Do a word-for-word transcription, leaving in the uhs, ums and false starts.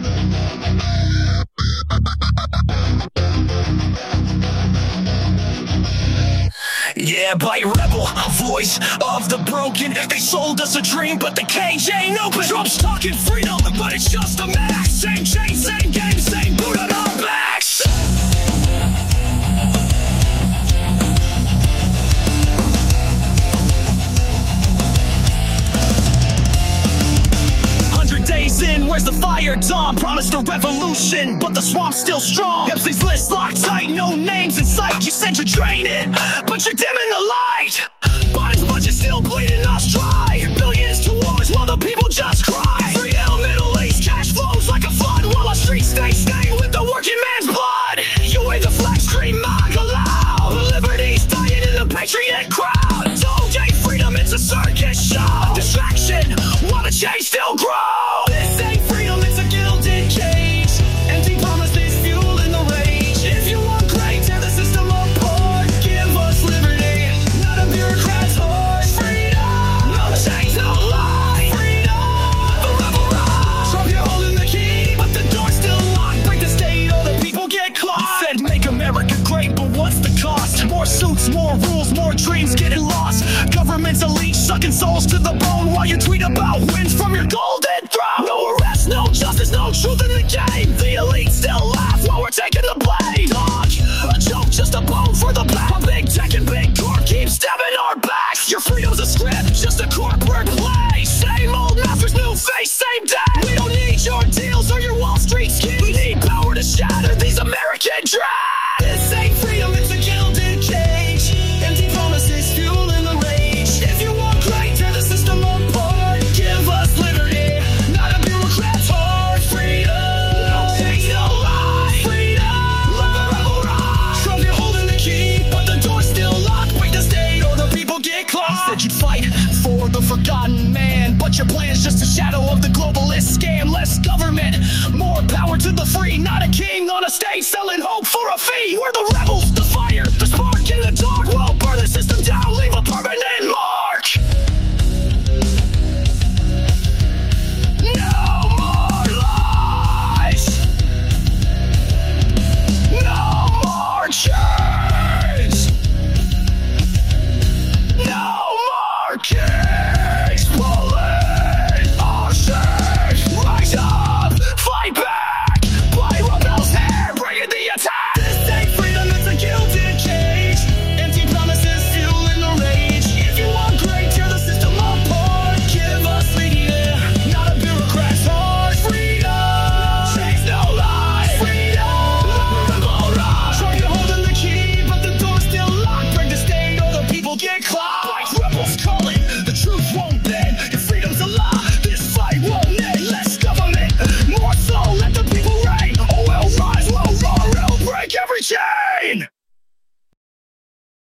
Yeah, by rebel, voice of the broken. They sold us a dream, but the cage ain't open. Trump's talking freedom, but it's just a mask. Same chain, same game, same boot on our backs. Hundred days in, where's the fire dawn? Promised a revolution, but the swamp's still strong. Epstein's list locked tight, no names in sight. You said you're draining, but you're dimming the light. Biden's budget still bleeding us dry. Billions to wars while the people just cry. Free L, Middle East, cash flows like a flood, while our streets stay stained with the working man's blood. You wave the flag, scream MAGA loud. Liberty's dying in the patriot crowd. Don't take freedom, it's a circus show. Distraction, while the change still grows. This ain't freedom, it's a gilded cage. Empty promises fueling the rage. If you want great, tear the system apart. Give us liberty, not a bureaucrat's heart. Freedom, no change, no lie. Freedom, the rebel rise. Trump, you're holding the key, but the door's still locked. Break the state, all the people get caught. He said make America great, but what's the cost? More suits, more rules, more dreams getting lost. Government's elite, sucking souls to the bone, while you tweet about wins from your golden throne. No arrest, no justice, no truth in the game. The elite still laugh while we're taking the blame. Dog, a joke, just a bone for the black. A big tech and big corp keep stabbing our backs. Your freedom's a script, just a corporate play. Same old masters, new face, same day. We don't need your deals or your Wall Street schemes. We need power to shatter these American dreams. This ain't freedom, it's a gilded cage. Empty promises fueling the rage. If you want great, tear the system apart. Give us liberty, not a bureaucrat's heart. Freedom, no change, no lie. Freedom, let the rebel rise. Trump, you're holding the key, but the door's still locked. Break the state or the people get clocked. You said you'd fight for the forgotten man, but your plan is just a shadow of the globalist scam. Less government, more power to the free. Not a king on a stage selling hope for a fee. We're the rebels, the fire, the spark in the dark. We'll burn the system down, leave a permanent